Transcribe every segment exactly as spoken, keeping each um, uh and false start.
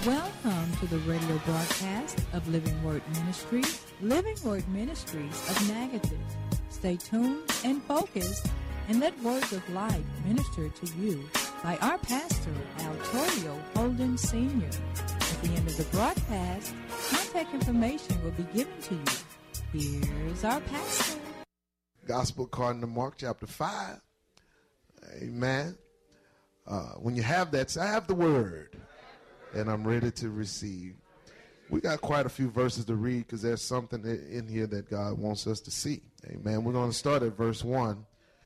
Welcome to the radio broadcast of Living Word Ministries, Living Word Ministries of Natchitoches. Stay tuned and focused and let words of life minister to you by our pastor, Altorio Holden Senior At the end of the broadcast, contact information will be given to you. Here's our pastor. Gospel according to Mark chapter five. Amen. Uh, when you have that, say, I have the word and I'm ready to receive. We got quite a few verses to read because there's something in here that God wants us to see. Amen. We're going to start at verse one.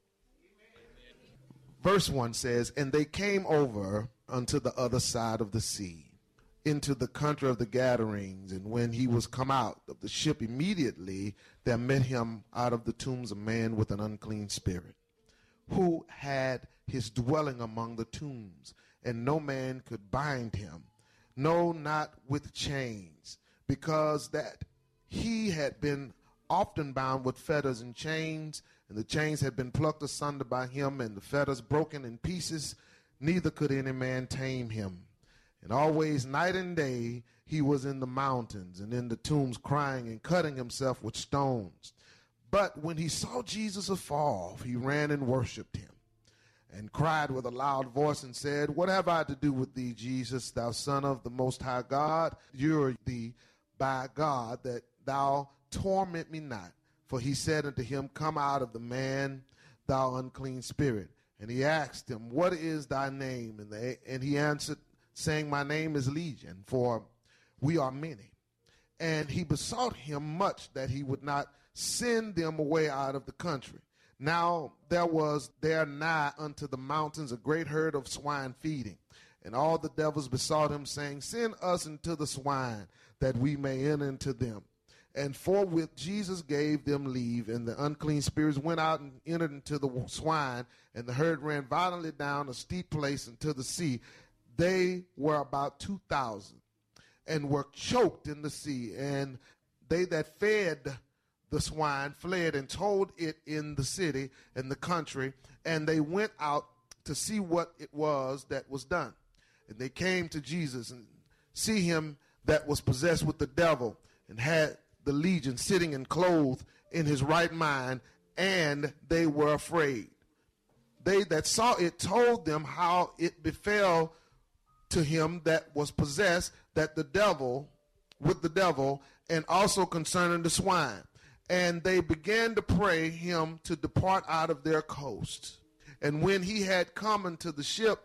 Verse one says, and they came over unto the other side of the sea, into the country of the Gadarenes. And when he was come out of the ship, immediately there met him out of the tombs a man with an unclean spirit, who had his dwelling among the tombs, and no man could bind him, no, not with chains, because that he had been often bound with fetters and chains, and the chains had been plucked asunder by him, and the fetters broken in pieces, neither could any man tame him. And always night and day he was in the mountains and in the tombs, crying and cutting himself with stones. But when he saw Jesus afar off, he ran and worshipped him, and cried with a loud voice and said, what have I to do with thee, Jesus, thou Son of the Most High God? Adjure thee by God that thou torment me not. For he said unto him, come out of the man, thou unclean spirit. And he asked him, what is thy name? And, they, and he answered, saying, my name is Legion, for we are many. And he besought him much that he would not send them away out of the country. Now there was there nigh unto the mountains a great herd of swine feeding. And all the devils besought him, saying, send us into the swine, that we may enter into them. And forthwith Jesus gave them leave, and the unclean spirits went out and entered into the swine, and the herd ran violently down a steep place into the sea. They were about two thousand, and were choked in the sea. And they that fed the swine fled and told it in the city and the country, and they went out to see what it was that was done. And they came to Jesus and see him that was possessed with the devil, and had the legion sitting and clothed in his right mind, and they were afraid. They that saw it told them how it befell to him that was possessed, that the devil, with the devil, and also concerning the swine. And they began to pray him to depart out of their coast. And when he had come into the ship,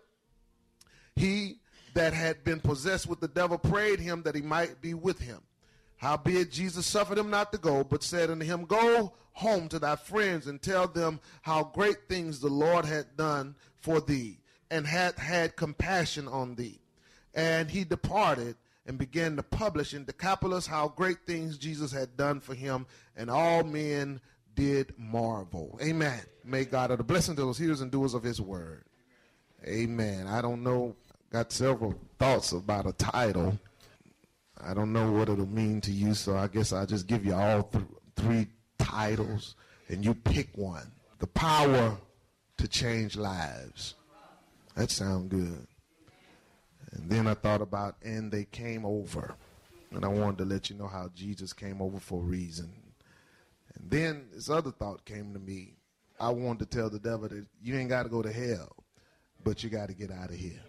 he that had been possessed with the devil prayed him that he might be with him. Howbeit Jesus suffered him not to go, but said unto him, go home to thy friends, and tell them how great things the Lord had done for thee, and hath had compassion on thee. And he departed, and began to publish in Decapolis how great things Jesus had done for him, and all men did marvel. Amen. May God have the blessing to those hearers and doers of his word. Amen. I don't know, got several thoughts about a title. I don't know what it'll mean to you, so I guess I'll just give you all th- three titles, and you pick one. The power to change lives. That sounds good. And then I thought about, and they came over. And I wanted to let you know how Jesus came over for a reason. And then this other thought came to me. I wanted to tell the devil that you ain't got to go to hell, but you got to get out of here.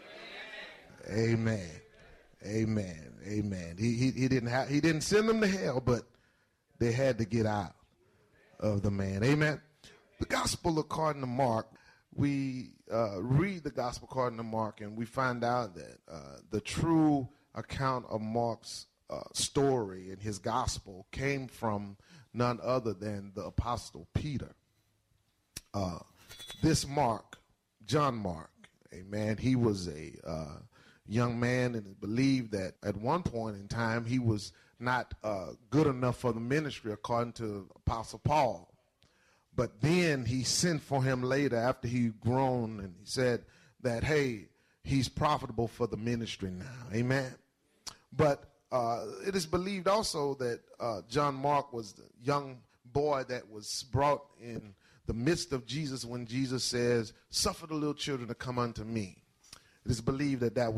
Amen. Amen. Amen. He, he, he didn't have, he didn't send them to hell, but they had to get out of the man. Amen. The gospel according to Mark. We uh, read the gospel according to Mark, and we find out that uh, the true account of Mark's uh, story and his gospel came from none other than the apostle Peter. Uh, this Mark, John Mark, amen, he was a uh, young man, and it believed that at one point in time he was not uh, good enough for the ministry according to Apostle Paul. But then he sent for him later after he grown, and he said that, hey, he's profitable for the ministry now. Amen. But uh, it is believed also that uh, John Mark was the young boy that was brought in the midst of Jesus when Jesus says, suffer the little children to come unto me. It is believed that that was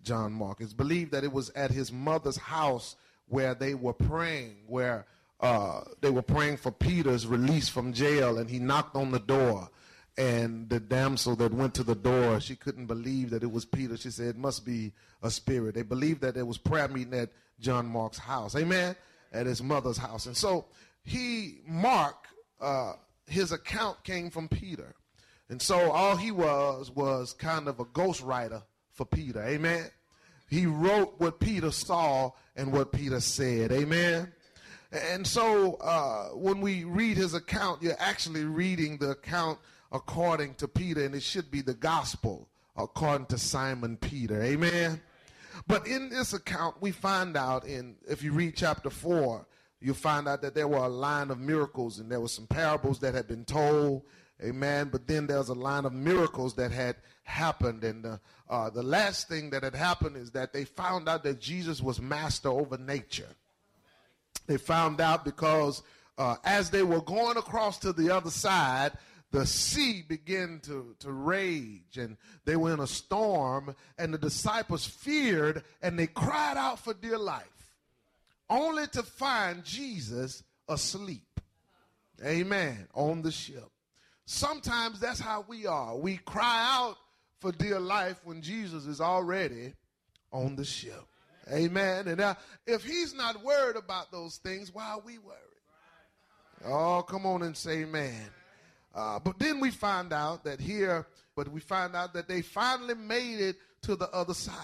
John Mark. It's believed that it was at his mother's house where they were praying, where uh, they were praying for Peter's release from jail, and he knocked on the door. And the damsel that went to the door, she couldn't believe that it was Peter. She said, it must be a spirit. They believed that there was prayer meeting at John Mark's house. Amen? At his mother's house. And so he, Mark, uh, his account came from Peter. And so all he was was kind of a ghostwriter for Peter. Amen? He wrote what Peter saw and what Peter said. Amen? And so uh, when we read his account, you're actually reading the account according to Peter, and it should be the gospel according to Simon Peter. Amen? But in this account, we find out, in if you read chapter four, you'll find out that there were a line of miracles, and there were some parables that had been told. Amen? But then there's a line of miracles that had happened, and uh, uh, the last thing that had happened is that they found out that Jesus was master over nature. They found out because uh, as they were going across to the other side, the sea began to, to rage, and they were in a storm, and the disciples feared, and they cried out for dear life, only to find Jesus asleep. Amen. On the ship. Sometimes that's how we are. We cry out for dear life when Jesus is already on the ship. Amen. And now, if he's not worried about those things, why are we worried? Oh, come on and say amen. Uh, but then we find out that here, but we find out that they finally made it to the other side.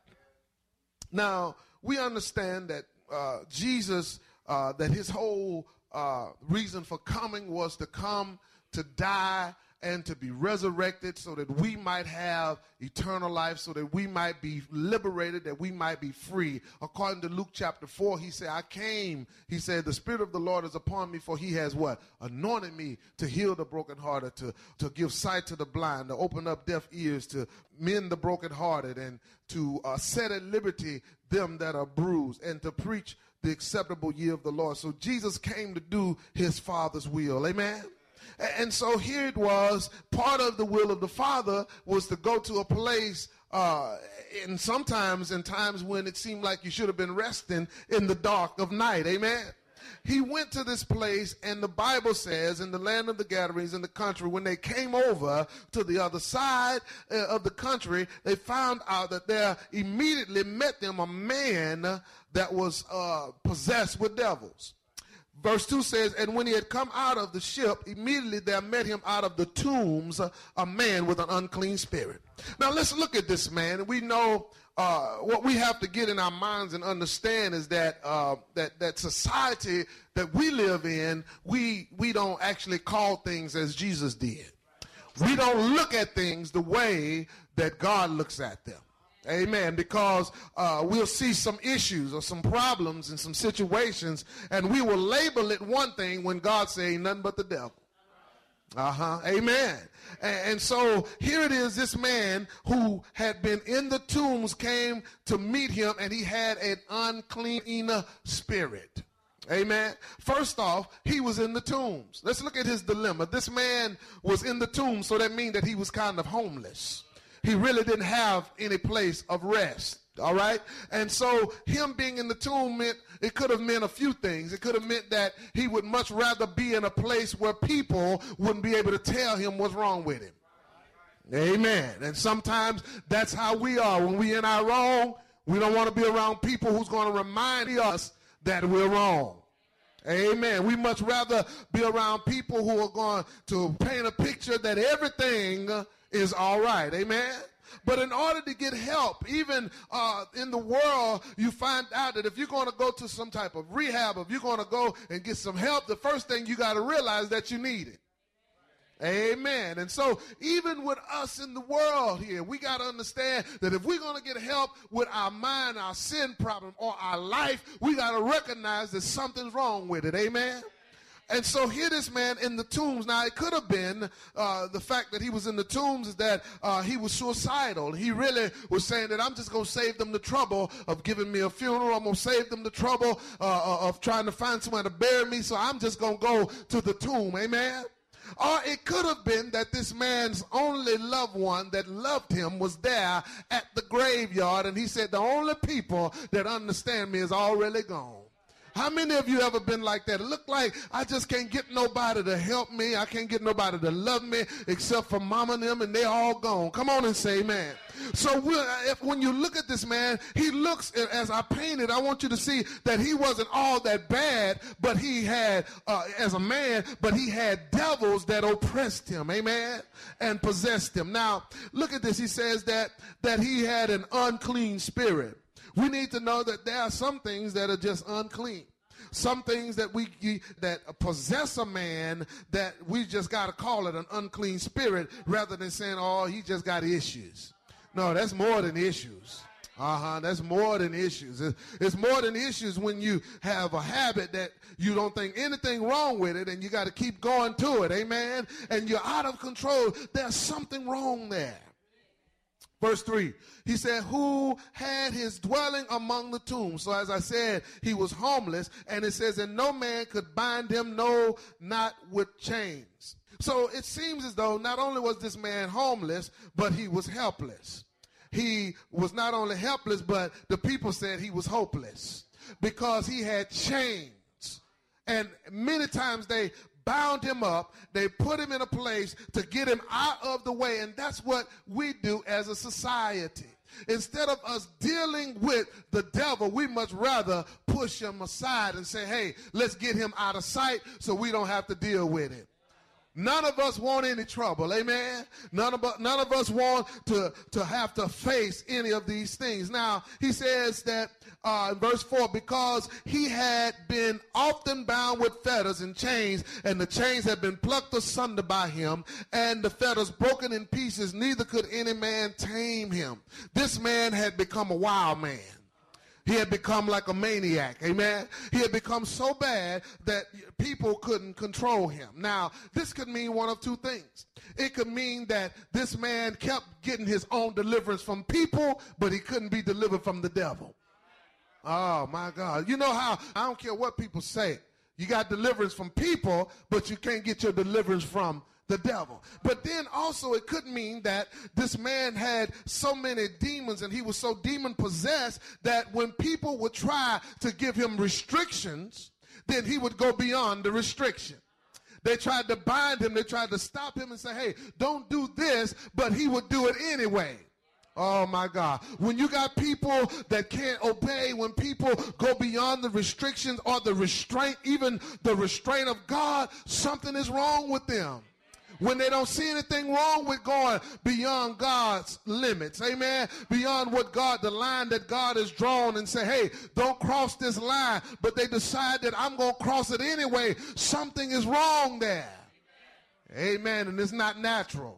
Now, we understand that uh, Jesus, uh, that his whole uh, reason for coming was to come to die and to be resurrected so that we might have eternal life, so that we might be liberated, that we might be free. According to Luke chapter four, he said, I came, he said, the Spirit of the Lord is upon me, for he has what? Anointed me to heal the brokenhearted, to, to give sight to the blind, to open up deaf ears, to mend the brokenhearted, and to uh, set at liberty them that are bruised, and to preach the acceptable year of the Lord. So Jesus came to do his Father's will. Amen? And so here it was, part of the will of the Father was to go to a place, uh, and sometimes in times when it seemed like you should have been resting in the dark of night. Amen. He went to this place, and the Bible says in the land of the Gadarenes, in the country, when they came over to the other side uh, of the country, they found out that there immediately met them a man that was uh, possessed with devils. Verse two says, and when he had come out of the ship, immediately there met him out of the tombs a man with an unclean spirit. Now let's look at this man. We know uh, what we have to get in our minds and understand is that uh, that that society that we live in, we we don't actually call things as Jesus did. We don't look at things the way that God looks at them. Amen. Because uh, we'll see some issues or some problems in some situations, and we will label it one thing when God say ain't nothing but the devil. Uh-huh. Amen. And, and so here it is, this man who had been in the tombs came to meet him, and he had an unclean spirit. Amen. First off, he was in the tombs. Let's look at his dilemma. This man was in the tombs, so that means that he was kind of homeless. He really didn't have any place of rest, all right? And so him being in the tomb meant, it could have meant a few things. It could have meant that he would much rather be in a place where people wouldn't be able to tell him what's wrong with him. Amen. And sometimes that's how we are. When we're in our wrong, we don't want to be around people who's going to remind us that we're wrong. Amen. We much rather be around people who are going to paint a picture that everything is all right. Amen. But in order to get help, even uh, in the world, you find out that if you're going to go to some type of rehab, if you're going to go and get some help, the first thing you got to realize that you need it. Amen. And so even with us in the world here, we got to understand that if we're going to get help with our mind, our sin problem, or our life, we got to recognize that something's wrong with it. Amen. And so here this man in the tombs. Now, it could have been uh, the fact that he was in the tombs is that uh, he was suicidal. He really was saying that I'm just going to save them the trouble of giving me a funeral. I'm going to save them the trouble uh, of trying to find somewhere to bury me. So I'm just going to go to the tomb. Amen. Or it could have been that this man's only loved one that loved him was there at the graveyard, and he said, the only people that understand me is already gone. How many of you ever been like that? It looked like I just can't get nobody to help me. I can't get nobody to love me except for mama and them, and they all gone. Come on and say amen. So we'll, if, when you look at this man, he looks, as I painted, I want you to see that he wasn't all that bad, but he had, uh, as a man, but he had devils that oppressed him, amen, and possessed him. Now, look at this. He says that, that he had an unclean spirit. We need to know that there are some things that are just unclean. Some things that we that possess a man that we just got to call it an unclean spirit rather than saying, oh, he just got issues. No, that's more than issues. Uh-huh, that's more than issues. It's more than issues when you have a habit that you don't think anything wrong with it and you got to keep going to it, amen? And you're out of control. There's something wrong there. Verse three, he said, who had his dwelling among the tombs. So as I said, he was homeless, and it says, and no man could bind him, no, not with chains. So it seems as though not only was this man homeless, but he was helpless. He was not only helpless, but the people said he was hopeless because he had chains. And many times they bound him up, they put him in a place to get him out of the way, and that's what we do as a society. Instead of us dealing with the devil, we much rather push him aside and say, hey, let's get him out of sight so we don't have to deal with it. None of us want any trouble, amen? None of, none of us want to, to have to face any of these things. Now, he says that uh, in verse four, because he had been often bound with fetters and chains, and the chains had been plucked asunder by him, and the fetters broken in pieces, neither could any man tame him. This man had become a wild man. He had become like a maniac, amen? He had become so bad that people couldn't control him. Now, this could mean one of two things. It could mean that this man kept getting his own deliverance from people, but he couldn't be delivered from the devil. Oh, my God. You know how, I don't care what people say. You got deliverance from people, but you can't get your deliverance from the devil. But then also it could mean that this man had so many demons and he was so demon possessed that when people would try to give him restrictions, then he would go beyond the restriction. They tried to bind him. They tried to stop him and say, hey, don't do this, but he would do it anyway. Oh, my God. When you got people that can't obey, when people go beyond the restrictions or the restraint, even the restraint of God, something is wrong with them. When they don't see anything wrong with going beyond God's limits, amen, beyond what God, the line that God has drawn, and say, hey, don't cross this line, but they decide that I'm going to cross it anyway, something is wrong there. Amen. Amen. And it's not natural.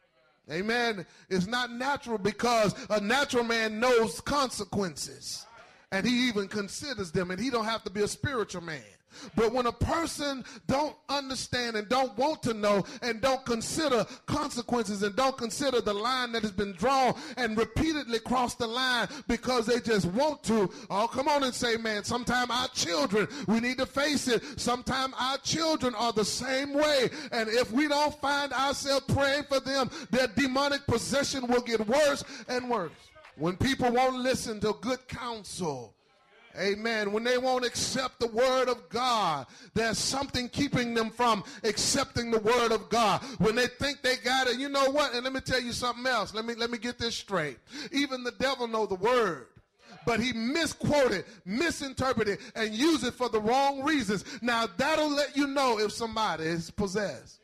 Amen. It's not natural because a natural man knows consequences, and he even considers them, and he don't have to be a spiritual man. But when a person don't understand and don't want to know and don't consider consequences and don't consider the line that has been drawn and repeatedly cross the line because they just want to, oh, come on and say, man, sometimes our children, we need to face it. Sometimes our children are the same way. And if we don't find ourselves praying for them, their demonic possession will get worse and worse. When people won't listen to good counsel, amen, when they won't accept the word of God, there's something keeping them from accepting the word of God. When they think they got it, you know what? And let me tell you something else. Let me, let me get this straight. Even the devil know the word, but he misquoted, misinterpreted, and used it for the wrong reasons. Now, that'll let you know if somebody is possessed.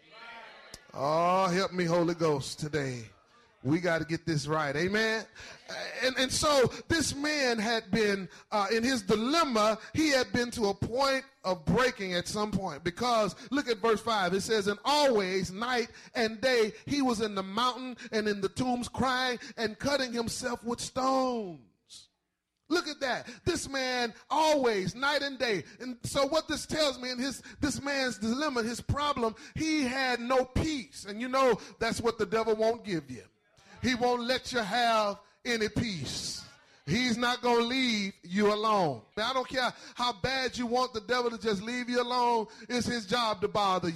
Oh, help me, Holy Ghost, today. We got to get this right. Amen. And, and so this man had been uh, in his dilemma. He had been to a point of breaking at some point, because look at verse five. It says, and always night and day he was in the mountain and in the tombs crying and cutting himself with stones. Look at that. This man always, night and day. And so what this tells me in his this man's dilemma, his problem, he had no peace. And you know that's what the devil won't give you. He won't let you have any peace. He's not going to leave you alone. I don't care how bad you want the devil to just leave you alone. It's his job to bother you.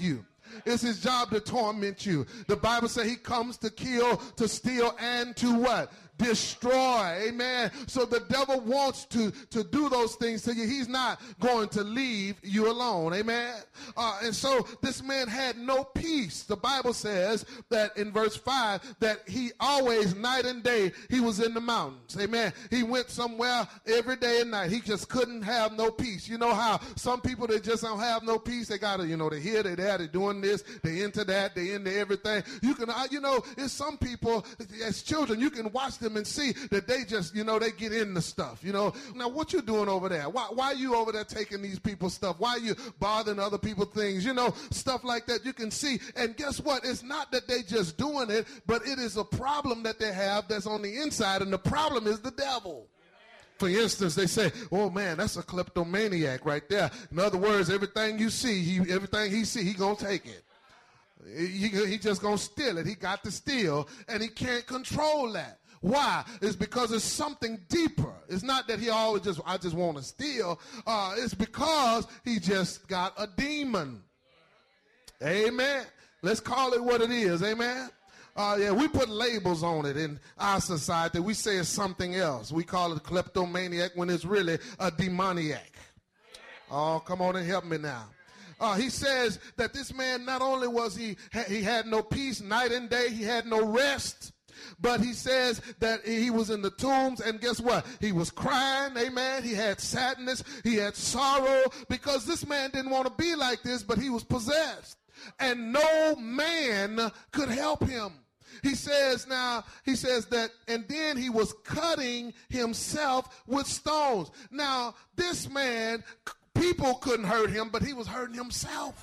It's his job to torment you. The Bible says he comes to kill, to steal, and to what? Destroy. Amen. So the devil wants to, to do those things to you. He's not going to leave you alone. Amen. Uh, and so this man had no peace. The Bible says that in verse five that he always, night and day, he was in the mountains. Amen. He went somewhere every day and night. He just couldn't have no peace. You know how some people, they just don't have no peace. They got to, you know, they're here, they're there, they're doing this, they into that, they into everything. You can, you know, it's some people, as children, you can watch them and see that they just, you know, they get into stuff, you know. Now, what you doing over there? Why, why are you over there taking these people's stuff? Why are you bothering other people's things? You know, stuff like that you can see. And guess what? It's not that they just doing it, but it is a problem that they have that's on the inside, and the problem is the devil. For instance, they say, oh, man, that's a kleptomaniac right there. In other words, everything you see, he, everything he see, he going to take it. He, he just going to steal it. He got to steal, and he can't control that. Why? It's because it's something deeper. It's not that he always just, I just want to steal. Uh, it's because he just got a demon. Amen. Let's call it what it is. Amen. Uh, yeah, we put labels on it in our society. We say it's something else. We call it a kleptomaniac when it's really a demoniac. Oh, come on and help me now. Uh, he says that this man, not only was he, he had no peace night and day, he had no rest. But he says that he was in the tombs, and guess what? He was crying, amen. He had sadness, he had sorrow, because this man didn't want to be like this, but he was possessed. And no man could help him. He says now, he says that, and then he was cutting himself with stones. Now, this man, people couldn't hurt him, but he was hurting himself.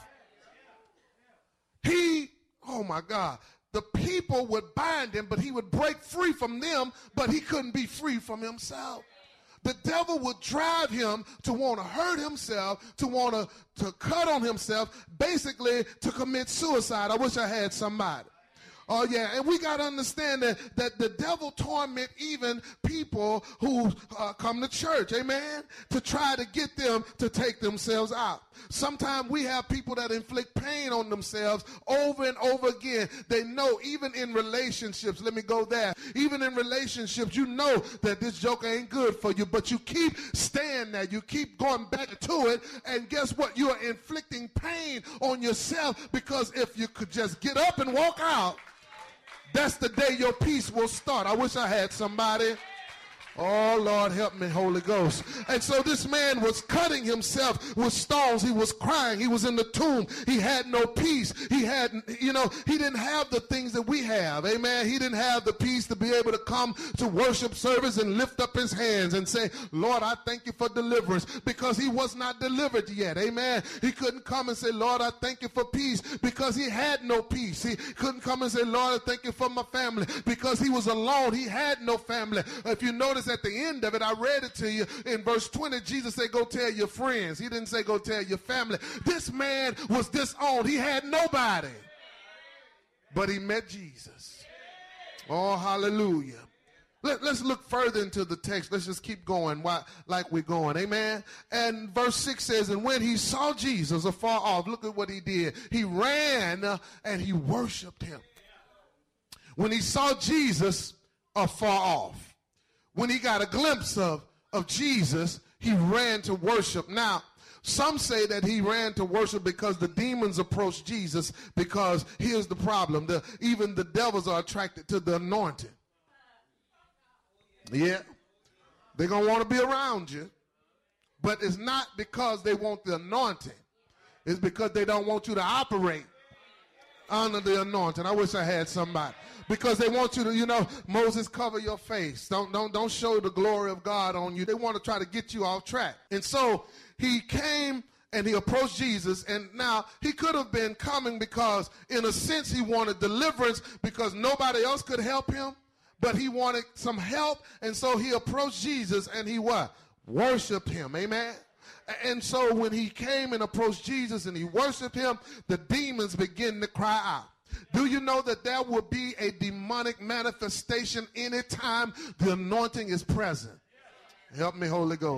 He, oh my God. The people would bind him, but he would break free from them, but he couldn't be free from himself. The devil would drive him to want to hurt himself, to want to, to cut on himself, basically to commit suicide. I wish I had somebody. Oh, yeah, and we got to understand that, that the devil torment even people who uh, come to church, amen, to try to get them to take themselves out. Sometimes we have people that inflict pain on themselves over and over again. They know even in relationships, let me go there, even in relationships, you know that this joker ain't good for you, but you keep staying there. You keep going back to it, and guess what? You are inflicting pain on yourself, because if you could just get up and walk out, that's the day your peace will start. I wish I had somebody. Oh, Lord, help me, Holy Ghost. And so this man was cutting himself with stones. He was crying. He was in the tomb. He had no peace. He had, you know, he didn't have the things that we have. Amen. He didn't have the peace to be able to come to worship service and lift up his hands and say, Lord, I thank you for deliverance, because he was not delivered yet. Amen. He couldn't come and say, Lord, I thank you for peace, because he had no peace. He couldn't come and say, Lord, I thank you for my family, because he was alone. He had no family. If you notice, at the end of it, I read it to you in verse twenty. Jesus said, go tell your friends. He didn't say go tell your family. This man was disowned. He had nobody, but he met Jesus. Oh, hallelujah. Let, let's look further into the text. Let's just keep going while, like we're going. Amen. And verse six says, and when he saw Jesus afar off, look at what he did. He ran uh, and he worshiped him. When he saw Jesus afar off, when he got a glimpse of, of Jesus, he ran to worship. Now, some say that he ran to worship because the demons approached Jesus, because here's the problem. The, even the devils are attracted to the anointing. Yeah. They're going to want to be around you. But it's not because they want the anointing. It's because they don't want you to operate under the anointing. I wish I had somebody. Because they want you to, you know, Moses, cover your face. Don't, don't, don't show the glory of God on you. They want to try to get you off track. And so he came and he approached Jesus. And now he could have been coming because, in a sense, he wanted deliverance because nobody else could help him. But he wanted some help. And so he approached Jesus and he what? Worshiped him. Amen. And so when he came and approached Jesus and he worshiped him, the demons began to cry out. Do you know that there will be a demonic manifestation anytime the anointing is present? Help me, Holy Ghost.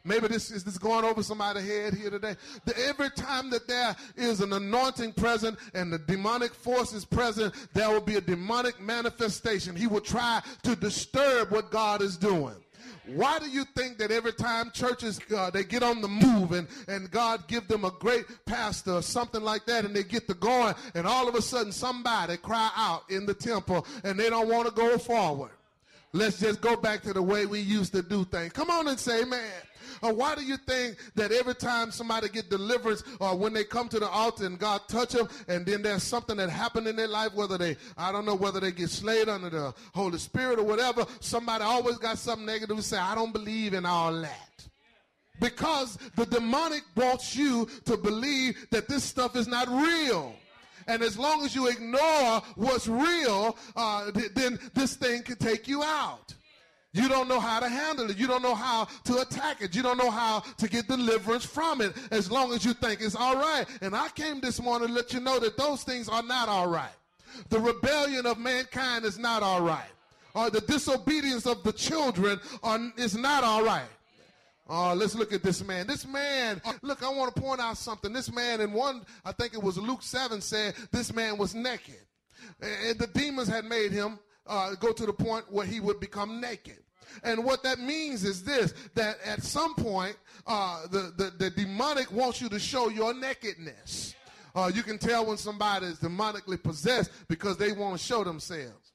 Maybe this is this going over somebody's head here today. The, every time that there is an anointing present and the demonic force is present, there will be a demonic manifestation. He will try to disturb what God is doing. Why do you think that every time churches, uh, they get on the move and, and God give them a great pastor or something like that and they get to going and all of a sudden somebody cry out in the temple and they don't want to go forward? Let's just go back to the way we used to do things. Come on and say amen. Or why do you think that every time somebody get deliverance or when they come to the altar and God touch them and then there's something that happened in their life, whether they, I don't know, whether they get slayed under the Holy Spirit or whatever, somebody always got something negative to say, I don't believe in all that. Because the demonic wants you to believe that this stuff is not real. And as long as you ignore what's real, uh, th- then this thing can take you out. You don't know how to handle it. You don't know how to attack it. You don't know how to get deliverance from it as long as you think it's all right. And I came this morning to let you know that those things are not all right. The rebellion of mankind is not all right. Or the disobedience of the children are, is not all right. Oh, let's look at this man. This man, look, I want to point out something. This man in one, I think it was Luke seven, said this man was naked. And the demons had made him uh, go to the point where he would become naked. And what that means is this, that at some point, uh, the, the, the demonic wants you to show your nakedness. Uh, you can tell when somebody is demonically possessed because they want to show themselves.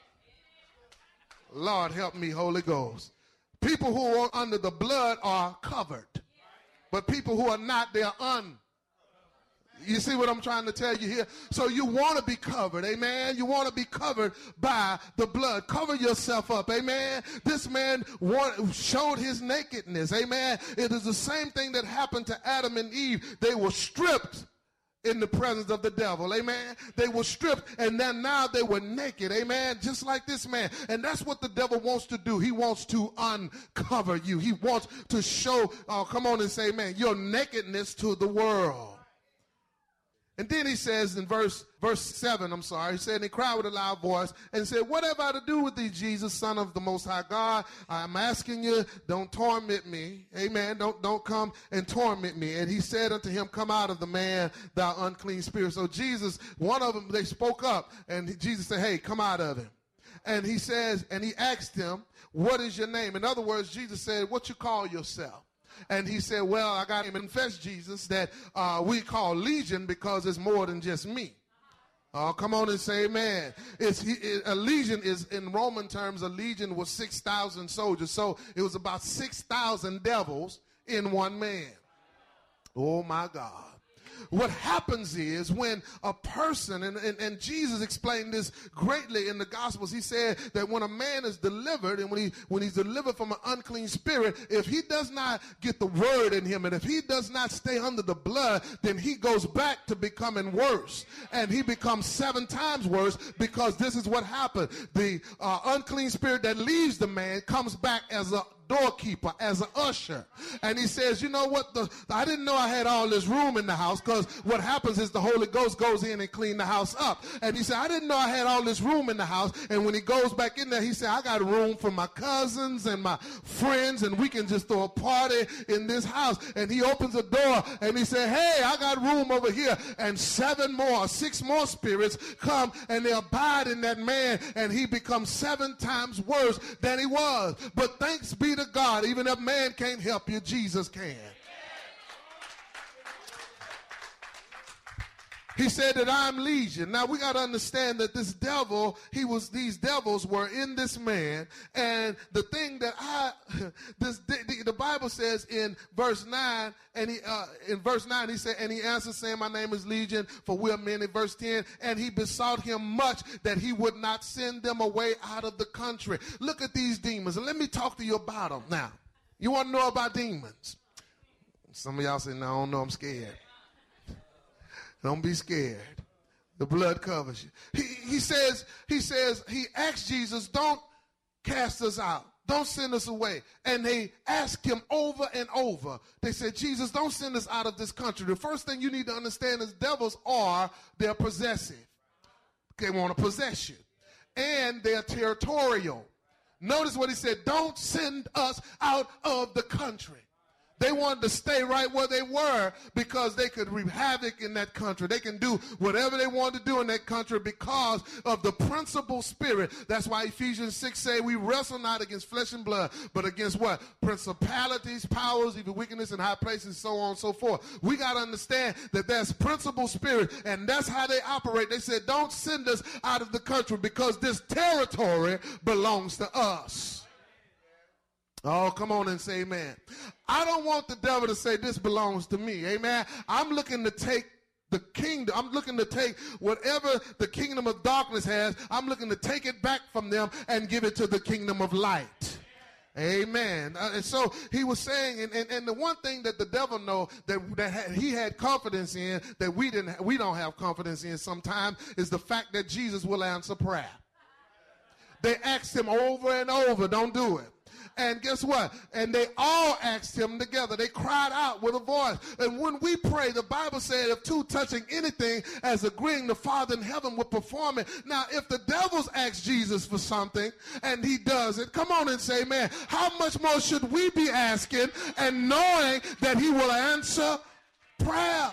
Lord, help me, Holy Ghost. People who are under the blood are covered. But people who are not, they are un. You see what I'm trying to tell you here? So you want to be covered, amen? You want to be covered by the blood. Cover yourself up, amen? This man want, showed his nakedness, amen? It is the same thing that happened to Adam and Eve. They were stripped in the presence of the devil, amen? They were stripped and then now they were naked, amen? Just like this man. And that's what the devil wants to do. He wants to uncover you. He wants to show, oh, come on and say, amen, your nakedness to the world. And then he says in verse verse seven, I'm sorry, he said, and he cried with a loud voice and said, what have I to do with thee, Jesus, Son of the Most High God? I'm asking you, don't torment me. Amen. Don't, don't come and torment me. And he said unto him, come out of the man, thou unclean spirit. So Jesus, one of them, they spoke up and Jesus said, hey, come out of him. And he says, and he asked him, what is your name? In other words, Jesus said, what you call yourself? And he said, well, I got to confess, Jesus, that uh, we call Legion because it's more than just me. Oh, come on and say amen. It's, he, it, a legion is, in Roman terms, a legion was six thousand soldiers. So it was about six thousand devils in one man. Oh, my God. What happens is when a person, and, and, and Jesus explained this greatly in the Gospels, he said that when a man is delivered and when he when he's delivered from an unclean spirit, if he does not get the word in him and if he does not stay under the blood, then he goes back to becoming worse. And he becomes seven times worse because this is what happened. The uh, unclean spirit that leaves the man comes back as a doorkeeper, as an usher. And he says, you know what, the, I didn't know I had all this room in the house, because what happens is the Holy Ghost goes in and clean the house up. And he said, I didn't know I had all this room in the house. And when he goes back in there, he said, I got room for my cousins and my friends, and we can just throw a party in this house. And he opens the door and he said, hey, I got room over here. And seven more, six more spirits come and they abide in that man, and he becomes seven times worse than he was. But thanks be to God, even if man can't help you, Jesus can. He said that I'm Legion. Now we got to understand that this devil, he was, these devils were in this man. And the thing that I, this, the, the Bible says in verse nine, and he, uh, in verse nine, he said, and he answered saying, my name is Legion, for we are many. Verse ten, and he besought him much that he would not send them away out of the country. Look at these demons. And let me talk to you about them. Now, you want to know about demons? Some of y'all say, no, I don't know, I'm scared. Don't be scared. The blood covers you. He, he says, he says, he asked Jesus, don't cast us out. Don't send us away. And they asked him over and over. They said, Jesus, don't send us out of this country. The first thing you need to understand is devils are, they're possessive. They want to possess you. And they're territorial. Notice what he said, don't send us out of the country. They wanted to stay right where they were because they could wreak havoc in that country. They can do whatever they want to do in that country because of the principal spirit. That's why Ephesians six say we wrestle not against flesh and blood, but against what? Principalities, powers, even wickedness in high places, so on and so forth. We got to understand that there's principal spirit, and that's how they operate. They said, don't send us out of the country because this territory belongs to us. Oh, come on and say amen. I don't want the devil to say this belongs to me. Amen. I'm looking to take the kingdom. I'm looking to take whatever the kingdom of darkness has. I'm looking to take it back from them and give it to the kingdom of light. Amen. Uh, and so he was saying, and, and, and the one thing that the devil know that, that had, he had confidence in that we didn't, we don't have confidence in sometimes is the fact that Jesus will answer prayer. They asked him over and over, don't do it. And guess what? And they all asked him together. They cried out with a voice. And when we pray, the Bible said if two touching anything as agreeing, the Father in heaven will perform it. Now, if the devil's asked Jesus for something and he does it, come on and say, man, how much more should we be asking and knowing that he will answer prayer?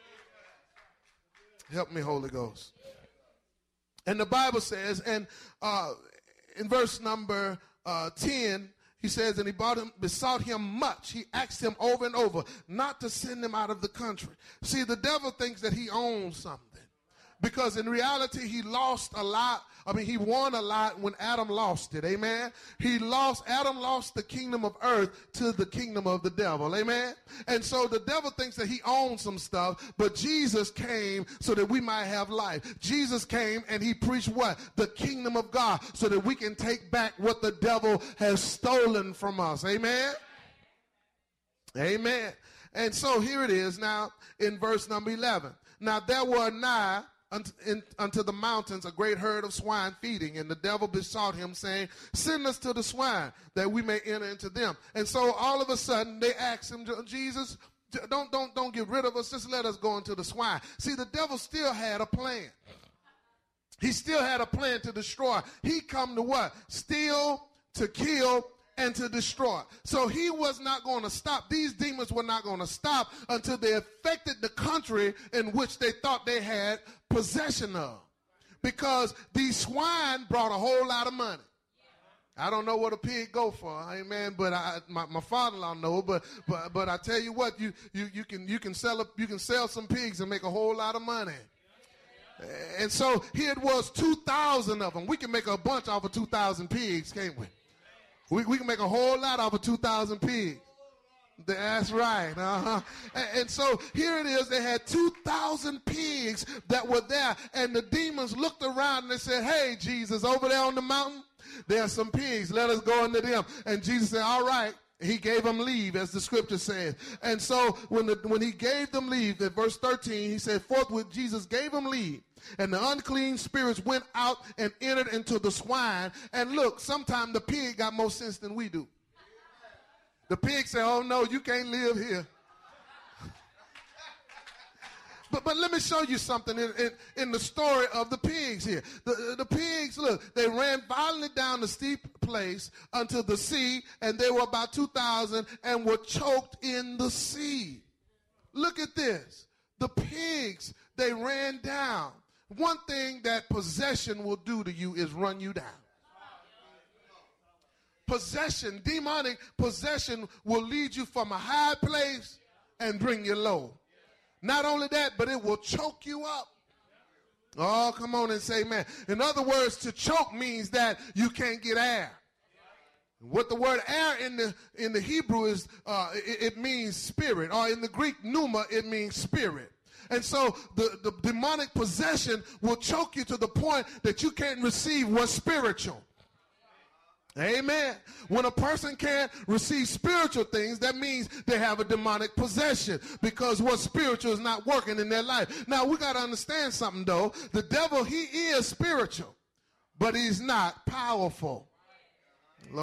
Help me, Holy Ghost. And the Bible says, and uh, in verse number uh, ten, he says, and he bought him, besought him much. He asked him over and over not to send him out of the country. See, the devil thinks that he owns something. Because in reality, he lost a lot. I mean, he won a lot when Adam lost it. Amen. He lost, Adam lost the kingdom of earth to the kingdom of the devil. Amen. And so the devil thinks that he owns some stuff, but Jesus came so that we might have life. Jesus came and he preached what? The kingdom of God, so that we can take back what the devil has stolen from us. Amen. Amen. And so here it is now in verse number eleven. Now there were nigh Unto, in, unto the mountains a great herd of swine feeding, and the devil besought him, saying, send us to the swine, that we may enter into them. And so all of a sudden they asked him, Jesus, don't, don't, don't get rid of us, just let us go into the swine. See, the devil still had a plan. He still had a plan to destroy. He come to what? Steal, to kill, and to destroy. So he was not going to stop. These demons were not going to stop until they affected the country in which they thought they had possession of. Because these swine brought a whole lot of money. I don't know what a pig go for, amen. But I, my, my father-in-law know. But but but I tell you what, you you you can you can sell a, you can sell some pigs and make a whole lot of money. And so here it was, two thousand of them. We can make a bunch off of two thousand pigs, can't we? We, we can make a whole lot off of two thousand pigs. That's right. Uh-huh. And, and so here it is. They had two thousand pigs that were there. And the demons looked around and they said, hey, Jesus, over there on the mountain, there are some pigs. Let us go into them. And Jesus said, all right. He gave them leave, as the scripture says. And so when, the, when he gave them leave, at verse thirteen, he said, forthwith Jesus gave them leave. And the unclean spirits went out and entered into the swine. And look, sometimes the pig got more sense than we do. The pig said, oh, no, you can't live here. But but let me show you something in, in, in the story of the pigs here. The, the pigs, look, they ran violently down the steep place unto the sea, and they were about two thousand and were choked in the sea. Look at this. The pigs, they ran down. One thing that possession will do to you is run you down. Possession, demonic possession will lead you from a high place and bring you low. Not only that, but it will choke you up. Oh, come on and say amen. In other words, to choke means that you can't get air. What the word air in the in the Hebrew is, uh, it, it means spirit, or in the Greek pneuma, it means spirit. And so the, the demonic possession will choke you to the point that you can't receive what's spiritual. Amen. When a person can't receive spiritual things, that means they have a demonic possession, because what's spiritual is not working in their life. Now, we got to understand something, though. The devil, he is spiritual, but he's not powerful.